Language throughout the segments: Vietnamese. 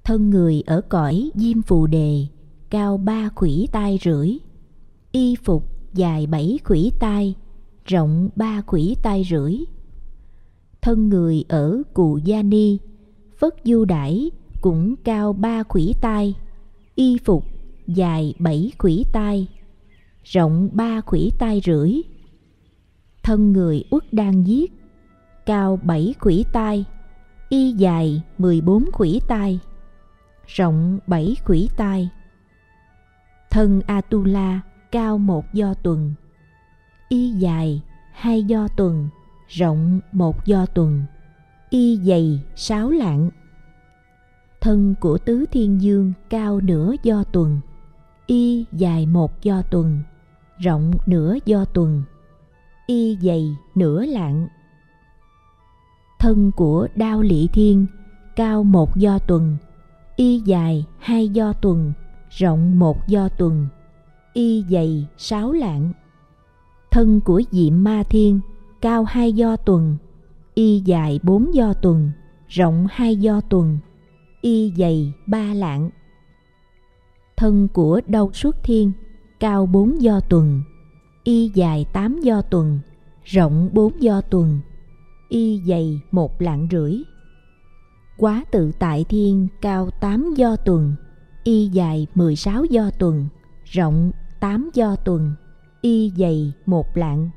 Thân người ở cõi Diêm Phù Đề, cao 3 khuỷu tay rưỡi. Y phục dài 7 khuỷu tay, rộng 3 khuỷu tay rưỡi. Thân người ở Cù Gia Ni, Phất Du Đãi cũng cao 3 khuỷu tay. Y phục dài 7 khuỷu tay, rộng 3 khuỷu tay rưỡi. Thân người Uất Đan Giết, cao 7 khuỷu tay. Y dài 14 khuỷu tay, rộng 7 khuỷu tay. Thân Atula cao 1 do tuần. Y dài 2 do tuần, rộng 1 do tuần. Y dày 6 lạng. Thân của Tứ Thiên Dương cao nửa do tuần. Y dài 1 do tuần, rộng nửa do tuần. Y dày nửa lạng. Thân của Đao Lị Thiên cao 1 do tuần. Y dài 2 do tuần, rộng 1 do tuần. Y dày 6 lạng. Thân của Diệm Ma Thiên cao 2 do tuần. Y dài 4 do tuần, rộng 2 do tuần. Y dày 3 lạng. Thân của Đâu Xuất Thiên cao 4 do tuần. Y dài 8 do tuần, rộng 4 do tuần. Y dày 1 lạng rưỡi. Quá Tự Tại Thiên cao 8 do tuần. Y dài 16 do tuần, rộng 8 do tuần. Y dày 1 lạng.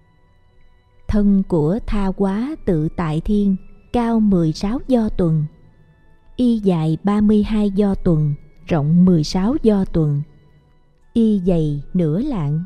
Thân của Tha Quá Tự Tại Thiên cao 16 do tuần. Y dài 32 do tuần, rộng 16 do tuần. Y dày nửa lạng.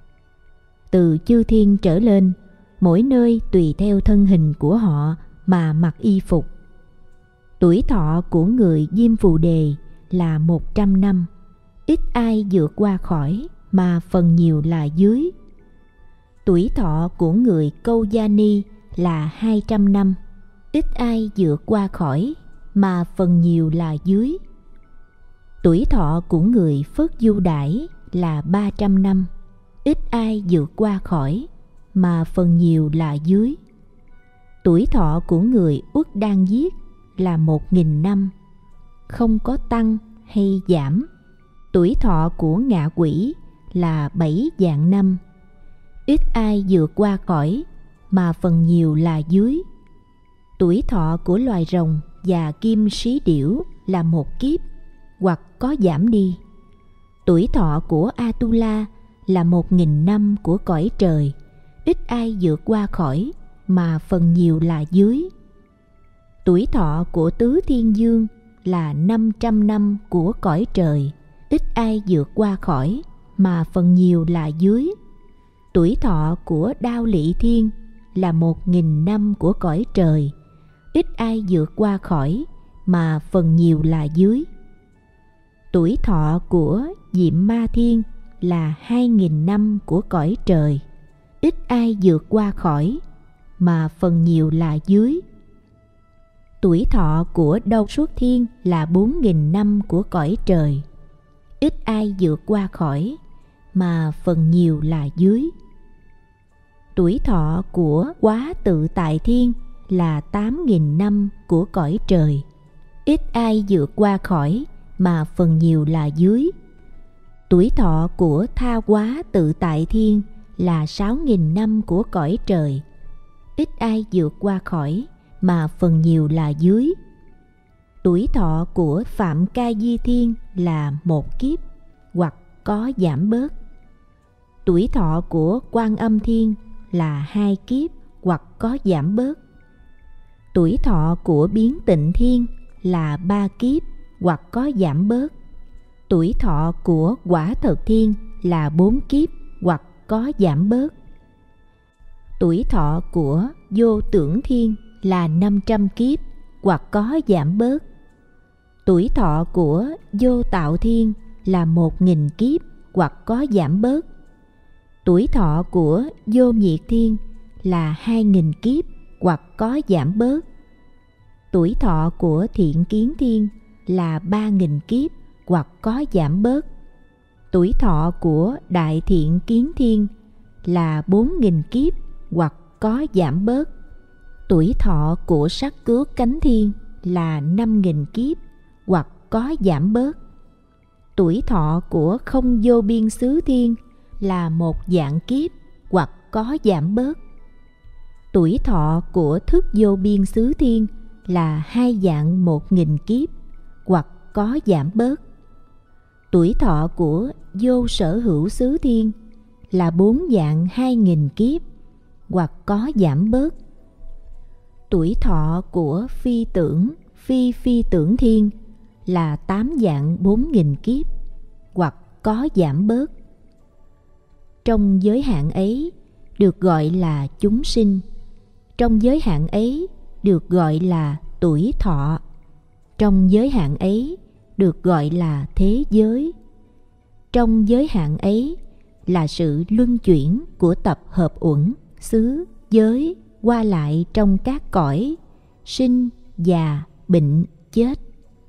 Từ chư thiên trở lên, mỗi nơi tùy theo thân hình của họ mà mặc y phục. Tuổi thọ của người Diêm Phù Đề là 100 năm, ít ai vượt qua khỏi, mà phần nhiều là dưới. Tuổi thọ của người Câu Gia Ni là 200 năm, ít ai vượt qua khỏi, mà phần nhiều là dưới. Tuổi thọ của người Phất Du Đãi là 300 năm, ít ai vượt qua khỏi, mà phần nhiều là dưới. Tuổi thọ của người Uất Đan Giết là 1000 năm, không có tăng hay giảm. Tuổi thọ của ngạ quỷ là 7 vạn năm, ít ai vượt qua khỏi, mà phần nhiều là dưới. Tuổi thọ của loài rồng và kim sĩ điểu là 1 kiếp, hoặc có giảm đi. Tuổi thọ của Atula là 1000 năm của cõi trời, ít ai vượt qua khỏi, mà phần nhiều là dưới. Tuổi thọ của Tứ Thiên Dương là 500 năm của cõi trời, ít ai vượt qua khỏi, mà phần nhiều là dưới. Tuổi thọ của Đao Lị Thiên là 1000 năm của cõi trời, ít ai vượt qua khỏi, mà phần nhiều là dưới. Tuổi thọ của Diệm Ma Thiên là 2000 năm của cõi trời, ít ai vượt qua khỏi, mà phần nhiều là dưới. Tuổi thọ của Đâu Xuất Thiên là 4000 năm của cõi trời, ít ai vượt qua khỏi, mà phần nhiều là dưới. Tuổi thọ của Quá Tự Tại Thiên là 8000 năm của cõi trời, ít ai vượt qua khỏi, mà phần nhiều là dưới. Tuổi thọ của Tha Quá Tự Tại Thiên là 6000 năm của cõi trời, ít ai vượt qua khỏi, mà phần nhiều là dưới. Tuổi thọ của Phạm Ca Di Thiên là 1 kiếp, hoặc có giảm bớt. Tuổi thọ của Quan Âm Thiên là 2 kiếp, hoặc có giảm bớt. Tuổi thọ của Biến Tịnh Thiên là 3 kiếp, hoặc có giảm bớt. Tuổi thọ của Quả Thật Thiên là 4 kiếp, hoặc có giảm bớt. Tuổi thọ của Vô Tưởng Thiên là 500 kiếp, hoặc có giảm bớt. Tuổi thọ của Vô Tạo Thiên là 1000 kiếp, hoặc có giảm bớt. Tuổi thọ của Vô Nhiệt Thiên là 2000 kiếp, hoặc có giảm bớt. Tuổi thọ của Thiện Kiến Thiên là 3000 kiếp, hoặc có giảm bớt. Tuổi thọ của Đại Thiện Kiến Thiên là 4000 kiếp, hoặc có giảm bớt. Tuổi thọ của Sắc Cước Cánh Thiên là 5000 kiếp, hoặc có giảm bớt. Tuổi thọ của không vô biên xứ thiên là một dạng kiếp hoặc có giảm bớt. Tuổi thọ của thức vô biên xứ thiên là 2 dạng 1000 kiếp hoặc có giảm bớt. Tuổi thọ của vô sở hữu xứ thiên là 4 dạng 2000 kiếp hoặc có giảm bớt. Tuổi thọ của phi tưởng, phi tưởng thiên là 8 dạng 4000 kiếp hoặc có giảm bớt. Trong giới hạn ấy được gọi là chúng sinh. Trong giới hạn ấy được gọi là tuổi thọ. Trong giới hạn ấy được gọi là thế giới. Trong giới hạn ấy là sự luân chuyển của tập hợp uẩn, xứ, giới qua lại trong các cõi sinh, già, bệnh, chết.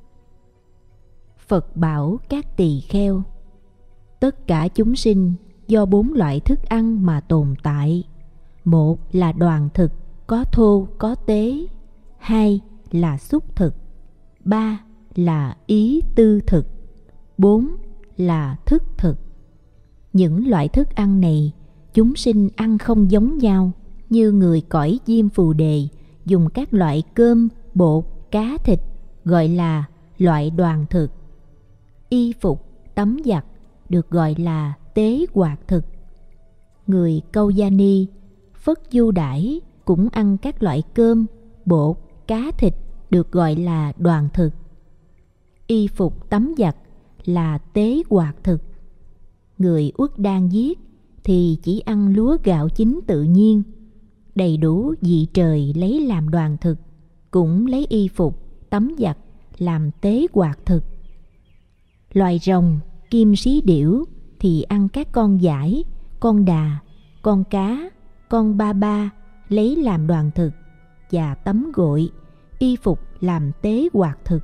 Phật bảo các tỳ kheo: tất cả chúng sinh do 4 loại thức ăn mà tồn tại. 1 là đoàn thực, có thô có tế. 2 là xúc thực. 3 là ý tư thực. 4 là thức thực. Những loại thức ăn này chúng sinh ăn không giống nhau. Như người cõi Diêm Phù Đề dùng các loại cơm, bột, cá, thịt gọi là loại đoàn thực. Y phục, tắm giặt được gọi là tế hoạt thực. Người Câu Gia Ni, Phất Du Đãi cũng ăn các loại cơm, bột, cá, thịt được gọi là đoàn thực. Y phục, tắm giặt là tế hoạt thực. Người Uất Đan Giết thì chỉ ăn lúa gạo chín tự nhiên, đầy đủ vị trời lấy làm đoàn thực, cũng lấy y phục, tắm giặt làm tế hoạt thực. Loài rồng, kim sĩ điểu thì ăn các con dải, con đà, con cá, con ba ba lấy làm đoàn thực và tắm gội, y phục làm tế hoạt thực.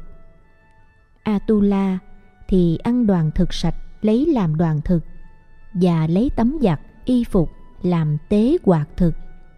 Atula thì ăn đoàn thực sạch lấy làm đoàn thực và lấy tắm giặt, y phục làm tế hoạt thực.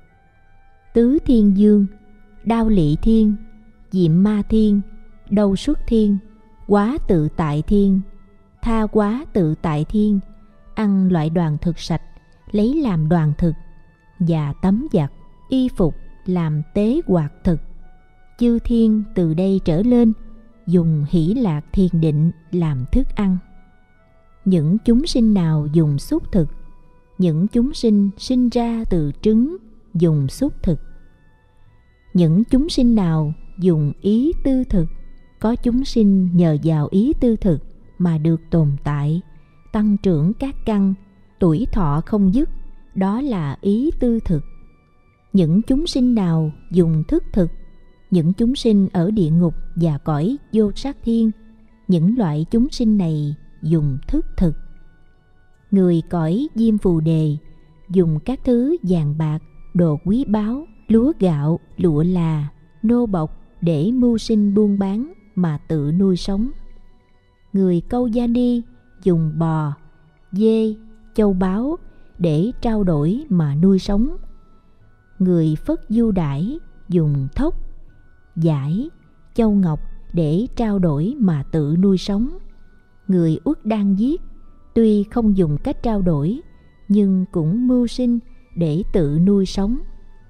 Tứ Thiên Dương, Đao Lị Thiên, Diệm Ma Thiên, Đâu Xuất Thiên, Quá Tự Tại Thiên, Tha Quá Tự Tại Thiên ăn loại đoàn thực sạch lấy làm đoàn thực và tắm giặt, y phục làm tế hoạt thực. Chư thiên từ đây trở lên dùng hỷ lạc thiền định làm thức ăn. Những chúng sinh nào dùng xúc thực? Những chúng sinh sinh ra từ trứng dùng xúc thực. Những chúng sinh nào dùng ý tư thực? Có chúng sinh nhờ vào ý tư thực mà được tồn tại, tăng trưởng các căn, tuổi thọ không dứt, đó là ý tư thực. Những chúng sinh nào dùng thức thực? Những chúng sinh ở địa ngục và cõi vô sắc thiên, những loại chúng sinh này dùng thức thực. Người cõi Diêm Phù Đề dùng các thứ vàng bạc, đồ quý báu, lúa gạo, lụa là, nô bộc để mưu sinh buôn bán mà tự nuôi sống. Người Câu Gia Ni dùng bò, dê, châu báu để trao đổi mà nuôi sống. Người Phất Du Đãi dùng thóc, vải, châu ngọc để trao đổi mà tự nuôi sống. Người Uất Đan Giết tuy không dùng cách trao đổi nhưng cũng mưu sinh để tự nuôi sống.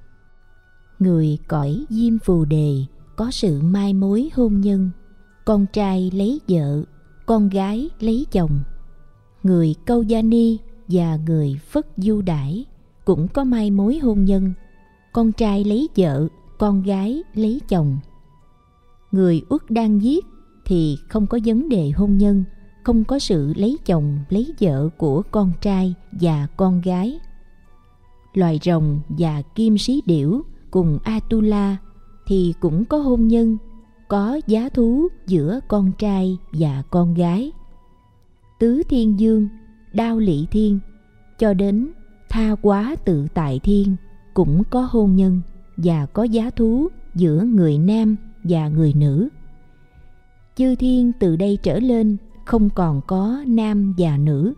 Người cõi Diêm Phù Đề có sự mai mối hôn nhân, con trai lấy vợ, con gái lấy chồng. Người Câu Gia Ni và người Phất Du Đãi cũng có mai mối hôn nhân, con trai lấy vợ, con gái lấy chồng. Người Uất Đan Giết thì không có vấn đề hôn nhân, không có sự lấy chồng lấy vợ của con trai và con gái. Loài rồng và kim sĩ điểu cùng Atula thì cũng có hôn nhân, có giá thú giữa con trai và con gái. Tứ Thiên Dương, Đao Lị Thiên cho đến Tha Quá Tự Tại Thiên cũng có hôn nhân và có giá thú giữa người nam và người nữ. Chư thiên từ đây trở lên không còn có nam và nữ.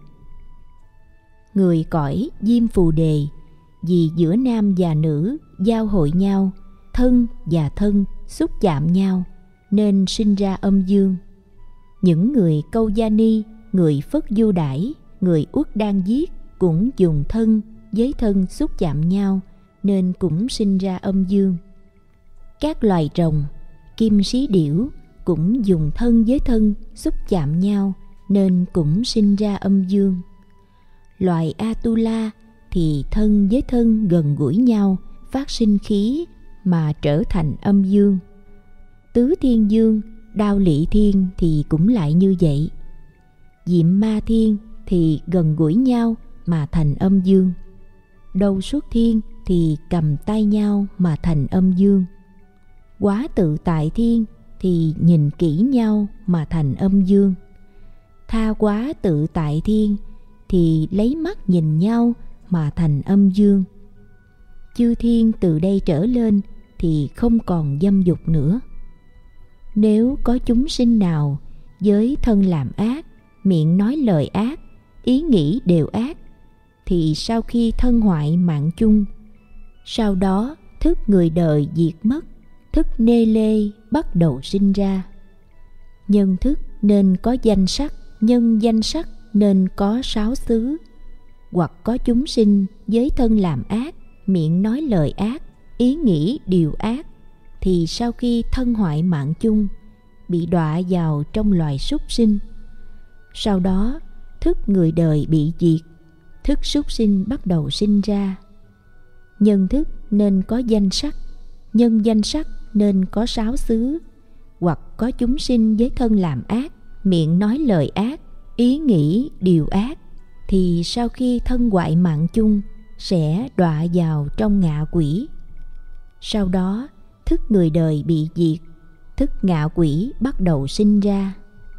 Người cõi Diêm Phù Đề vì giữa nam và nữ giao hội nhau, thân và thân xúc chạm nhau nên sinh ra âm dương. Những người Câu Gia Ni, người Phất Du Đãi, người Uất Đan Giết cũng dùng thân với thân xúc chạm nhau nên cũng sinh ra âm dương. Các loài rồng, kim sĩ điểu cũng dùng thân với thân xúc chạm nhau nên cũng sinh ra âm dương. Loài Atula thì thân với thân gần gũi nhau phát sinh khí mà trở thành âm dương. Tứ Thiên Dương, Đao Lị Thiên thì cũng lại như vậy. Diệm Ma Thiên thì gần gũi nhau mà thành âm dương. Đâu Xuất Thiên thì cầm tay nhau mà thành âm dương. Quá Tự Tại Thiên thì nhìn kỹ nhau mà thành âm dương. Tha Quá Tự Tại Thiên thì lấy mắt nhìn nhau mà thành âm dương. Chư thiên từ đây trở lên thì không còn dâm dục nữa. Nếu có chúng sinh nào với thân làm ác, miệng nói lời ác, ý nghĩ đều ác, thì sau khi thân hoại mạng chung, sau đó thức người đời diệt mất, thức nê lê bắt đầu sinh ra. Nhân thức nên có danh sắc, nhân danh sắc nên có sáu xứ. Hoặc có chúng sinh với thân làm ác, miệng nói lời ác, ý nghĩ điều ác, thì sau khi thân hoại mạng chung, bị đọa vào trong loài súc sinh. Sau đó thức người đời bị diệt, thức súc sinh bắt đầu sinh ra. Nhân thức nên có danh sắc, nhân danh sắc nên có sáu xứ. Hoặc có chúng sinh với thân làm ác, miệng nói lời ác, ý nghĩ điều ác, thì sau khi thân hoại mạng chung sẽ đọa vào trong ngạ quỷ. Sau đó thức người đời bị diệt, thức ngạ quỷ bắt đầu sinh ra.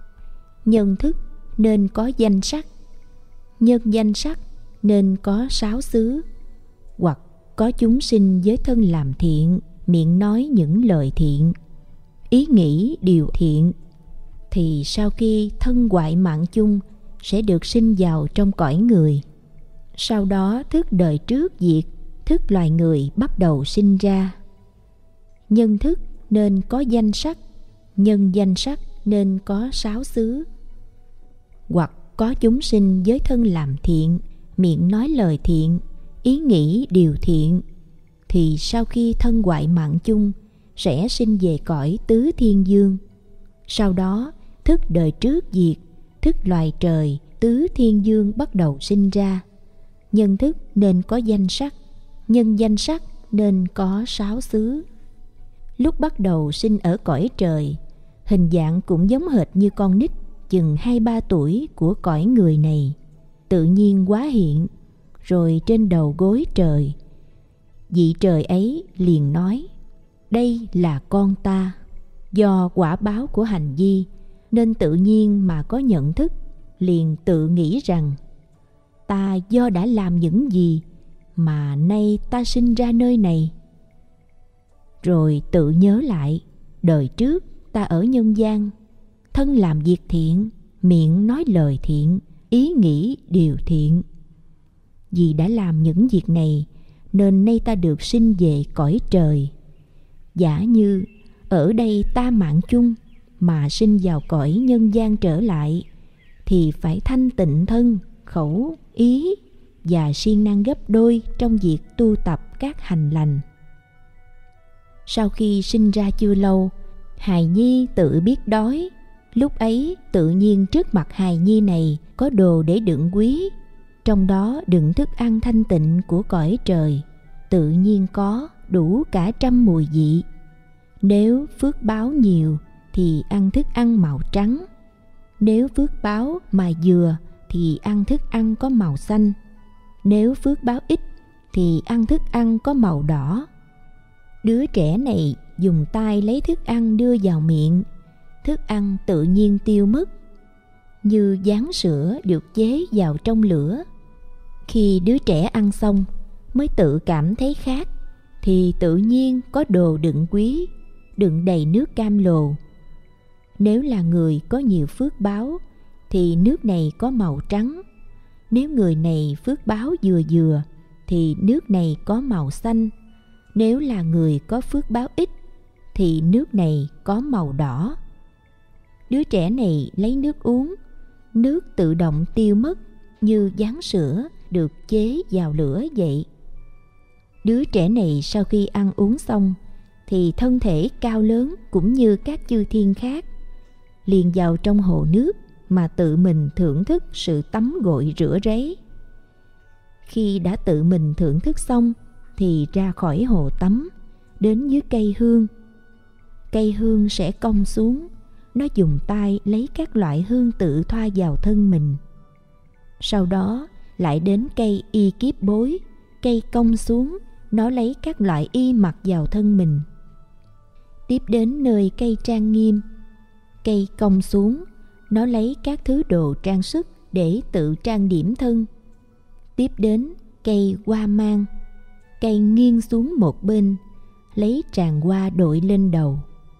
Nhân thức nên có danh sắc, nhân danh sắc nên có sáu xứ. Hoặc có chúng sinh với thân làm thiện, miệng nói những lời thiện, ý nghĩ điều thiện, thì sau khi thân hoại mạng chung sẽ được sinh vào trong cõi người. Sau đó thức đời trước diệt, thức loài người bắt đầu sinh ra. Nhân thức nên có danh sắc, nhân danh sắc nên có sáu xứ. Hoặc có chúng sinh với thân làm thiện, miệng nói lời thiện, ý nghĩ điều thiện, thì sau khi thân hoại mạng chung sẽ sinh về cõi Tứ Thiên Dương. Sau đó thức đời trước diệt, thức loài trời Tứ Thiên Dương bắt đầu sinh ra. Nhân thức nên có danh sắc, nhân danh sắc nên có sáu xứ. Lúc bắt đầu sinh ở cõi trời, hình dạng cũng giống hệt như con nít chừng 2-3 tuổi của cõi người này, tự nhiên hóa hiện, rồi trên đầu gối trời. Vị trời ấy liền nói: đây là con ta. Do quả báo của hành vi nên tự nhiên mà có nhận thức, liền tự nghĩ rằng: ta do đã làm những gì mà nay ta sinh ra nơi này. Rồi tự nhớ lại đời trước ta ở nhân gian, thân làm việc thiện, miệng nói lời thiện, ý nghĩ điều thiện. Vì đã làm những việc này nên nay ta được sinh về cõi trời. Giả như ở đây ta mạng chung mà sinh vào cõi nhân gian trở lại, thì phải thanh tịnh thân, khẩu, ý và siêng năng gấp đôi trong việc tu tập các hành lành. Sau khi sinh ra chưa lâu, hài nhi tự biết đói. Lúc ấy tự nhiên trước mặt hài nhi này có đồ để đựng quý, trong đó đựng thức ăn thanh tịnh của cõi trời, tự nhiên có đủ cả 100 mùi vị. Nếu phước báo nhiều thì ăn thức ăn màu trắng, nếu phước báo mà vừa thì ăn thức ăn có màu xanh, nếu phước báo ít thì ăn thức ăn có màu đỏ. Đứa trẻ này dùng tay lấy thức ăn đưa vào miệng, thức ăn tự nhiên tiêu mất, như gián sữa được chế vào trong lửa. Khi đứa trẻ ăn xong mới tự cảm thấy khát, thì tự nhiên có đồ đựng quý, đựng đầy nước cam lồ. Nếu là người có nhiều phước báo thì nước này có màu trắng, nếu người này phước báo vừa vừa thì nước này có màu xanh, nếu là người có phước báo ít thì nước này có màu đỏ. Đứa trẻ này lấy nước uống, nước tự động tiêu mất như ván sữa được chế vào lửa vậy. Đứa trẻ này sau khi ăn uống xong thì thân thể cao lớn cũng như các chư thiên khác, liền vào trong hồ nước mà tự mình thưởng thức sự tắm gội rửa ráy. Khi đã tự mình thưởng thức xong thì ra khỏi hồ tắm, đến dưới cây hương. Cây hương sẽ cong xuống, nó dùng tay lấy các loại hương tự thoa vào thân mình. Sau đó lại đến cây y kiếp bối, cây cong xuống, nó lấy các loại y mặc vào thân mình. Tiếp đến nơi cây trang nghiêm, cây cong xuống, nó lấy các thứ đồ trang sức để tự trang điểm thân. Tiếp đến cây hoa mang, cây nghiêng xuống một bên, lấy tràng hoa đội lên đầu.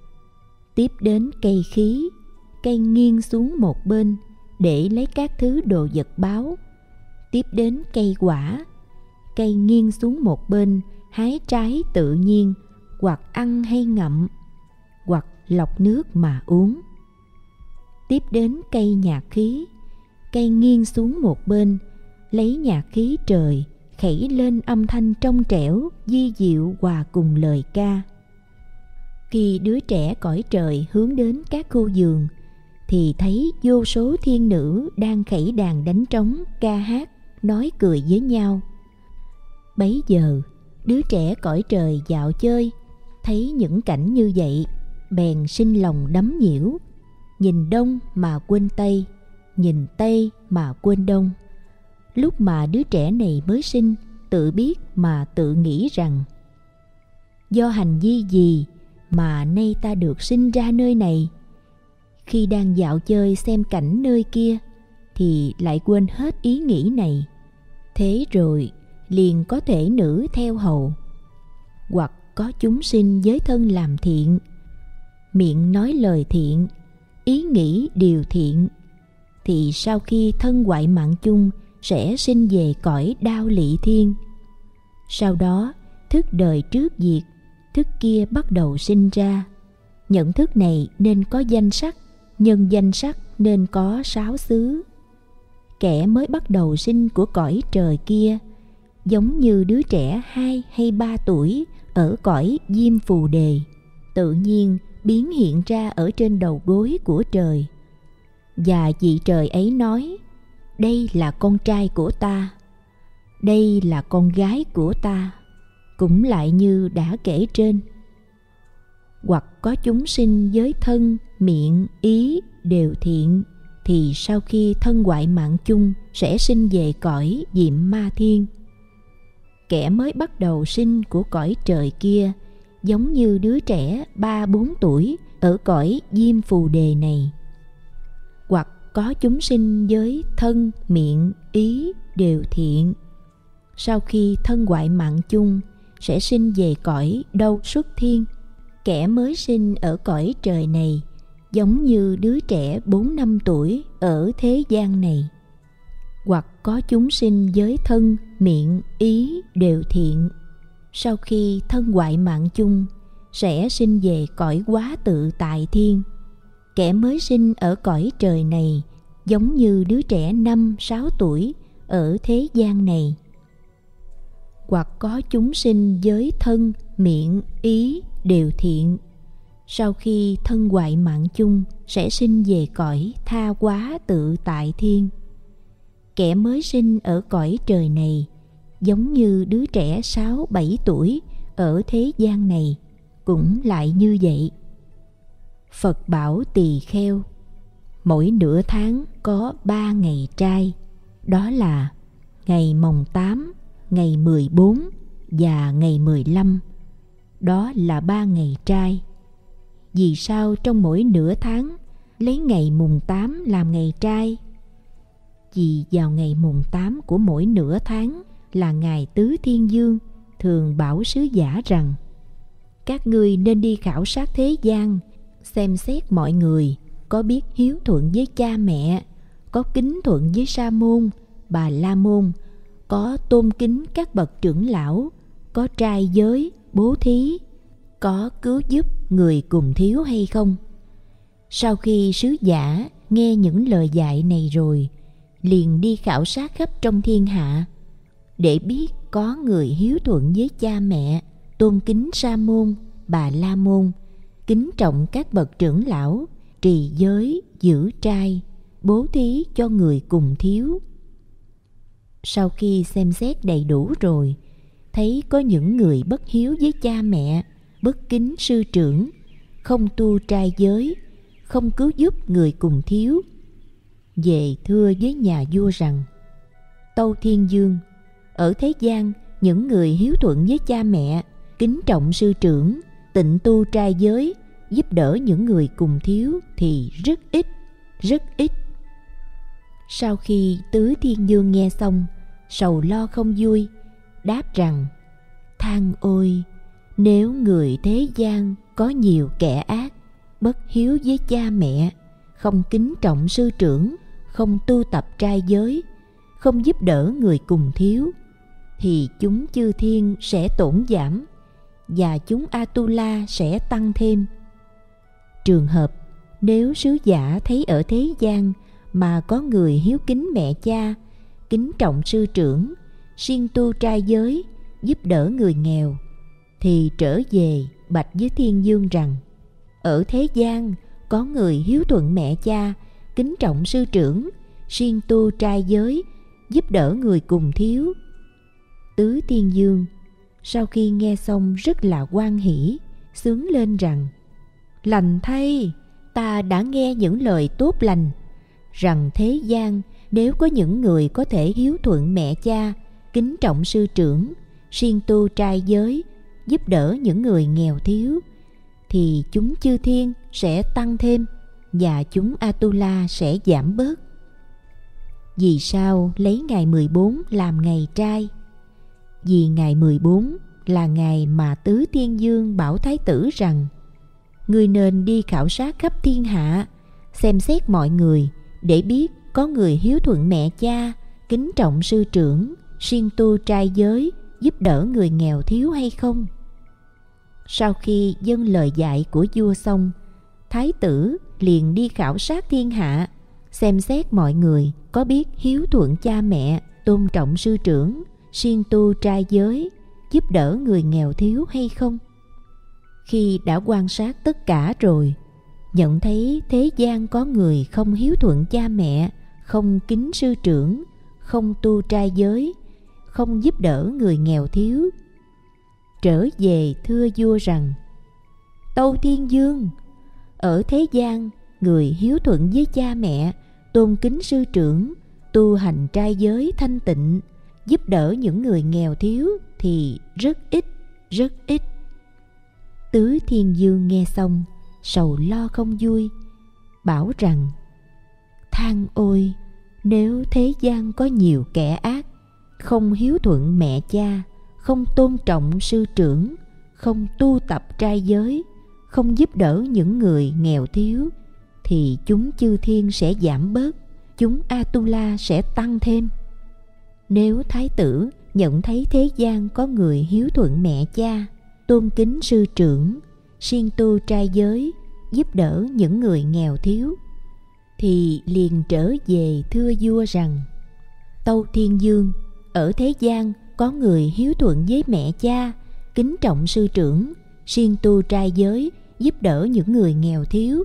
Tiếp đến cây khí, cây nghiêng xuống một bên để lấy các thứ đồ vật báu. Tiếp đến cây quả, cây nghiêng xuống một bên hái trái tự nhiên, hoặc ăn hay ngậm, hoặc lọc nước mà uống. Tiếp đến cây nhạc khí, cây nghiêng xuống một bên lấy nhạc khí trời khẩy lên âm thanh trong trẻo, vi diệu hòa cùng lời ca. Khi đứa trẻ cõi trời hướng đến các khu vườn thì thấy vô số thiên nữ đang khẩy đàn đánh trống, ca hát, nói cười với nhau. Bấy giờ đứa trẻ cõi trời dạo chơi, thấy những cảnh như vậy, bèn sinh lòng đắm nhiễu, nhìn đông mà quên tây, nhìn tây mà quên đông. Lúc mà đứa trẻ này mới sinh, tự biết mà tự nghĩ rằng: do hành vi gì mà nay ta được sinh ra nơi này? Khi đang dạo chơi xem cảnh nơi kia thì lại quên hết ý nghĩ này. Thế rồi liền có thể nữ theo hầu, hoặc có chúng sinh với thân làm thiện, miệng nói lời thiện, ý nghĩ điều thiện, thì sau khi thân hoại mạng chung sẽ sinh về cõi đao lị thiên. Sau đó thức đời trước diệt, thức kia bắt đầu sinh ra. Nhận thức này nên có danh sắc, nhân danh sắc nên có 6 xứ. Kẻ mới bắt đầu sinh của cõi trời kia giống như đứa trẻ 2 hay 3 tuổi ở cõi Diêm Phù Đề, tự nhiên biến hiện ra ở trên đầu gối của trời. Và vị trời ấy nói: đây là con trai của ta, đây là con gái của ta, cũng lại như đã kể trên. Hoặc có chúng sinh với thân, miệng, ý đều thiện, thì sau khi thân hoại mạng chung sẽ sinh về cõi Diệm Ma Thiên. Kẻ mới bắt đầu sinh của cõi trời kia giống như đứa trẻ 3-4 tuổi ở cõi Diêm Phù Đề này. Hoặc có chúng sinh với thân, miệng, ý đều thiện, sau khi thân hoại mạng chung sẽ sinh về cõi Đâu Xuất Thiên. Kẻ mới sinh ở cõi trời này giống như đứa trẻ 4-5 tuổi ở thế gian này. Hoặc có chúng sinh với thân, miệng, ý đều thiện, sau khi thân hoại mạng chung sẽ sinh về cõi Quá Tự Tại Thiên. Kẻ mới sinh ở cõi trời này giống như đứa trẻ 5-6 tuổi ở thế gian này. Hoặc có chúng sinh với thân, miệng, ý đều thiện, sau khi thân hoại mạng chung sẽ sinh về cõi Tha Quá Tự Tại Thiên. Kẻ mới sinh ở cõi trời này giống như đứa trẻ 6-7 tuổi ở thế gian này, cũng lại như vậy. Phật bảo Tỳ Kheo, mỗi nửa tháng có 3 ngày trai, đó là ngày mồng 8, ngày 14 và ngày 15. Đó là 3 ngày trai. Vì sao trong mỗi nửa tháng lấy ngày mùng 8 làm ngày trai? Vì vào ngày mùng 8 của mỗi nửa tháng là ngày Tứ Thiên Vương thường bảo sứ giả rằng: các ngươi nên đi khảo sát thế gian, xem xét mọi người có biết hiếu thuận với cha mẹ, có kính thuận với Sa môn, Bà La môn, có tôn kính các bậc trưởng lão, có trai giới, bố thí, có cứu giúp người cùng thiếu hay không. Sau khi sứ giả nghe những lời dạy này rồi, liền đi khảo sát khắp trong thiên hạ, để biết có người hiếu thuận với cha mẹ, tôn kính Sa môn, Bà La môn, kính trọng các bậc trưởng lão, trì giới, giữ trai, bố thí cho người cùng thiếu. Sau khi xem xét đầy đủ rồi, thấy có những người bất hiếu với cha mẹ, bất kính sư trưởng, không tu trai giới, không cứu giúp người cùng thiếu, về thưa với nhà vua rằng: Tâu Thiên Dương, ở thế gian những người hiếu thuận với cha mẹ, kính trọng sư trưởng, tịnh tu trai giới, giúp đỡ những người cùng thiếu thì rất ít, rất ít. Sau khi Tứ Thiên Dương nghe xong, sầu lo không vui, đáp rằng: Than ôi, nếu người thế gian có nhiều kẻ ác, bất hiếu với cha mẹ, không kính trọng sư trưởng, không tu tập trai giới, không giúp đỡ người cùng thiếu, thì chúng chư thiên sẽ tổn giảm, và chúng Atula sẽ tăng thêm. Trường hợp nếu sứ giả thấy ở thế gian mà có người hiếu kính mẹ cha, kính trọng sư trưởng, siêng tu trai giới, giúp đỡ người nghèo, thì trở về bạch với Thiên Dương rằng: Ở thế gian có người hiếu thuận mẹ cha, kính trọng sư trưởng, siêng tu trai giới, giúp đỡ người cùng thiếu. Tứ Thiên Dương sau khi nghe xong rất là hoan hỷ, xướng lên rằng: Lành thay, ta đã nghe những lời tốt lành, rằng thế gian nếu có những người có thể hiếu thuận mẹ cha, kính trọng sư trưởng, siêng tu trai giới, giúp đỡ những người nghèo thiếu, thì chúng chư thiên sẽ tăng thêm, và chúng Atula sẽ giảm bớt. Vì sao lấy ngày 14 làm ngày trai? Vì ngày 14 là ngày mà Tứ Thiên Dương bảo Thái tử rằng: Ngươi nên đi khảo sát khắp thiên hạ, xem xét mọi người, để biết có người hiếu thuận mẹ cha, kính trọng sư trưởng, siêng tu trai giới, giúp đỡ người nghèo thiếu hay không. Sau khi dâng lời dạy của vua xong, Thái tử liền đi khảo sát thiên hạ, xem xét mọi người có biết hiếu thuận cha mẹ, tôn trọng sư trưởng, siêng tu trai giới, giúp đỡ người nghèo thiếu hay không. Khi đã quan sát tất cả rồi, nhận thấy thế gian có người không hiếu thuận cha mẹ, không kính sư trưởng, không tu trai giới, không giúp đỡ người nghèo thiếu, trở về thưa vua rằng: Tâu Thiên Dương, ở thế gian người hiếu thuận với cha mẹ, tôn kính sư trưởng, tu hành trai giới thanh tịnh, giúp đỡ những người nghèo thiếu thì rất ít, rất ít. Tứ Thiên Dương nghe xong, sầu lo không vui, bảo rằng: Than ôi, nếu thế gian có nhiều kẻ ác, không hiếu thuận mẹ cha, không tôn trọng sư trưởng, không tu tập trai giới, không giúp đỡ những người nghèo thiếu, thì chúng chư thiên sẽ giảm bớt, chúng Atula sẽ tăng thêm. Nếu Thái tử nhận thấy thế gian có người hiếu thuận mẹ cha, tôn kính sư trưởng, siêng tu trai giới, giúp đỡ những người nghèo thiếu, thì liền trở về thưa vua rằng: Tâu Thiên Dương, ở thế gian có người hiếu thuận với mẹ cha, kính trọng sư trưởng, siêng tu trai giới, giúp đỡ những người nghèo thiếu.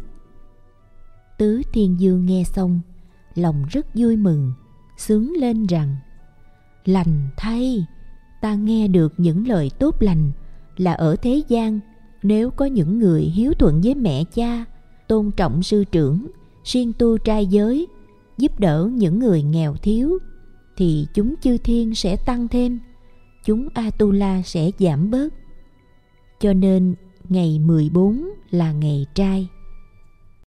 Tứ Thiên Dương nghe xong, lòng rất vui mừng, xướng lên rằng: Lành thay, ta nghe được những lời tốt lành, là ở thế gian nếu có những người hiếu thuận với mẹ cha, tôn trọng sư trưởng, siêng tu trai giới, giúp đỡ những người nghèo thiếu, thì chúng chư thiên sẽ tăng thêm, chúng Atula sẽ giảm bớt. Cho nên ngày 14 là ngày trai.